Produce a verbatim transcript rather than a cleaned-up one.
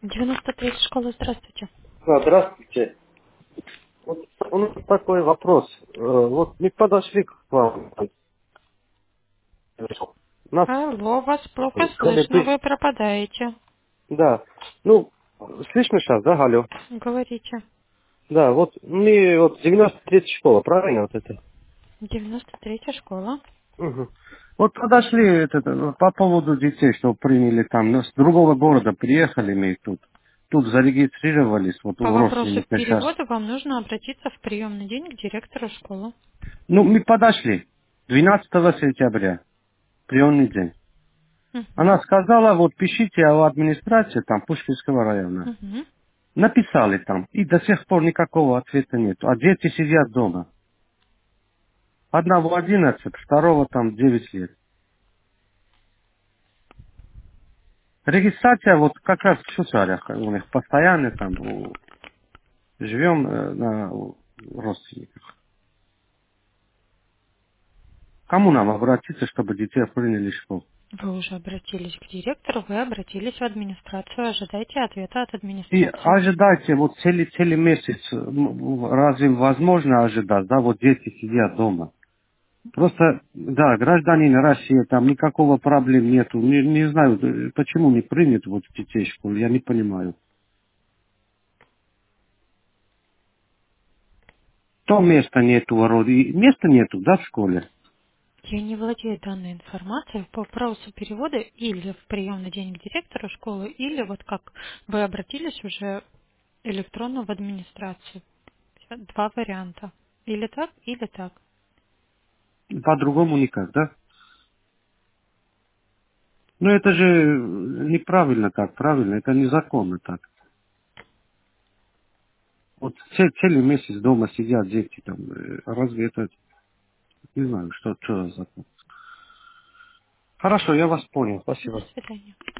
девяносто третья школа, здравствуйте. Да, здравствуйте. Вот у нас такой вопрос. Э, Вот мы подошли к вам. У нас Алло, вас плохо сказали, слышно, ты- вы пропадаете. да. Ну, слышно сейчас, да, алло? Говорите. Да, вот мы вот девяносто третья школа, правильно вот это? девяносто третья школа. Мгм. Вот подошли это, э, по поводу детей, что приняли там, ну, с другого города приехали мы тут. Тут зарегистрировались, вот По у вопросу родственника сейчас. перевода вам нужно обратиться в приемный день к директору школы. Ну, мы подошли двенадцатого сентября, приемный день. Она Угу. сказала, вот пишите о администрации там Пушкинского района. Угу. Написали там, и до сих пор никакого ответа нет. А дети сидят дома. Одного одиннадцать, второго там девять лет. Регистрация вот как раз в Шусарях у них постоянно там у- живем э, на у родственниках. Кому нам обратиться, чтобы детей приняли в школу? Вы уже обратились к директору, вы обратились в администрацию, ожидайте ответа от И администрации. ожидайте, вот целый, целый месяц, м, разве возможно ожидать, да, вот дети сидят дома. Просто, да, гражданин России, там никакого проблем нету. Не, не знаю, э, почему не принят вот детей в школу, я не понимаю. То места нету, вроде, и места нету, да, в школе? Я не владею данной информацией по вопросу перевода или в приемный день к директору школы, или вот как вы обратились уже электронно в администрацию. Два варианта. Или так, или так. По-другому никак, да? Ну это же неправильно так, правильно, это незаконно так. Вот цел- целый месяц дома сидят дети там, э, разве это, не знаю, что, что за закон. Хорошо, я вас понял, До спасибо. свидания.